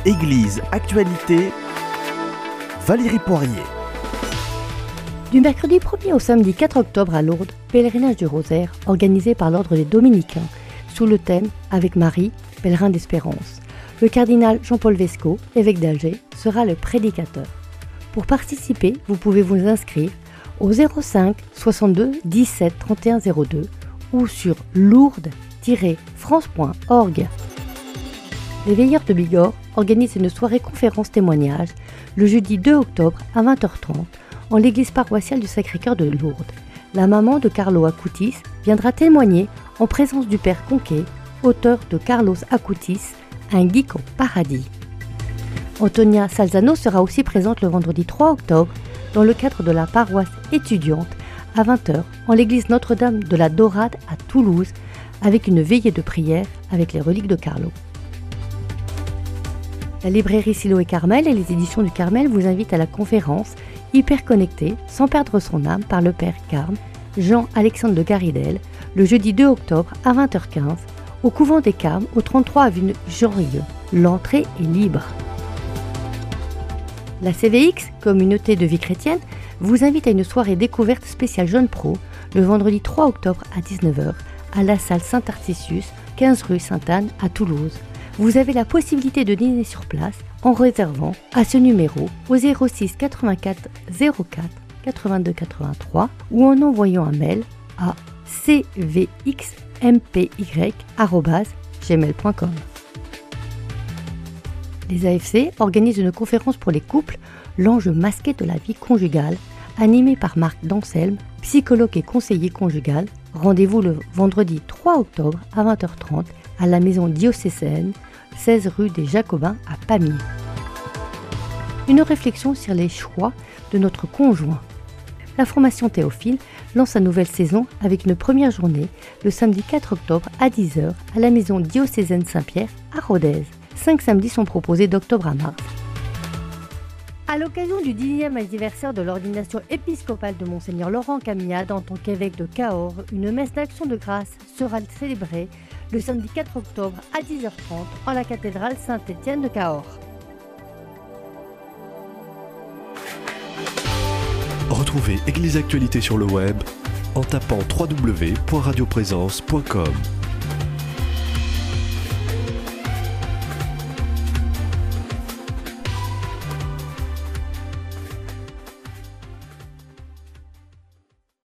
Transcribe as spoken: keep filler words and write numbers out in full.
Église Actualité, Valérie Poirier. Du mercredi premier au samedi quatre octobre à Lourdes, pèlerinage du rosaire organisé par l'ordre des Dominicains, sous le thème « Avec Marie, pèlerin d'espérance ». Le cardinal Jean-Paul Vesco, évêque d'Alger, sera le prédicateur. Pour participer, vous pouvez vous inscrire au zéro cinq soixante-deux dix-sept trente et un zéro deux ou sur lourdes tiret france point org. Les Veilleurs de Bigorre organisent une soirée conférence témoignage le jeudi deux octobre à vingt heures trente en l'église paroissiale du Sacré-Cœur de Lourdes. La maman de Carlo Acutis viendra témoigner en présence du père Conquet, auteur de Carlos Acutis, un geek au paradis. Antonia Salzano sera aussi présente le vendredi trois octobre dans le cadre de la paroisse étudiante à vingt heures en l'église Notre-Dame de la Dorade à Toulouse avec une veillée de prière avec les reliques de Carlo. La librairie Silo et Carmel et les éditions du Carmel vous invitent à la conférence Hyper connecté sans perdre son âme par le père Carme, Jean-Alexandre de Garidel, le jeudi deux octobre à vingt heures quinze au couvent des Carmes au trente-trois avenue Jean Rieux. L'entrée est libre. La C V X, Communauté de vie chrétienne, vous invite à une soirée découverte spéciale Jeunes Pro le vendredi trois octobre à dix-neuf heures à la salle Saint-Arcisius, quinze rue Sainte-Anne à Toulouse. Vous avez la possibilité de dîner sur place en réservant à ce numéro au zéro six quatre-vingt-quatre zéro quatre quatre-vingt-deux quatre-vingt-trois ou en envoyant un mail à c v x m p y arobase gmail point com. Les A F C organisent une conférence pour les couples, l'enjeu masqué de la vie conjugale, animée par Marc Danselme, psychologue et conseiller conjugal. Rendez-vous le vendredi trois octobre à vingt heures trente à la maison diocésaine, seize rue des Jacobins à Pamiers. Une réflexion sur les choix de notre conjoint. La formation Théophile lance sa nouvelle saison avec une première journée le samedi quatre octobre à dix heures à la maison diocésaine Saint-Pierre à Rodez. Cinq samedis sont proposés d'octobre à mars. À l'occasion du dixième anniversaire de l'ordination épiscopale de Monseigneur Laurent Camillade en tant qu'évêque de Cahors, une messe d'action de grâce sera célébrée le samedi quatre octobre à dix heures trente en la cathédrale Saint-Étienne de Cahors. Retrouvez Église Actualité sur le web en tapant w w w point radioprésence point com.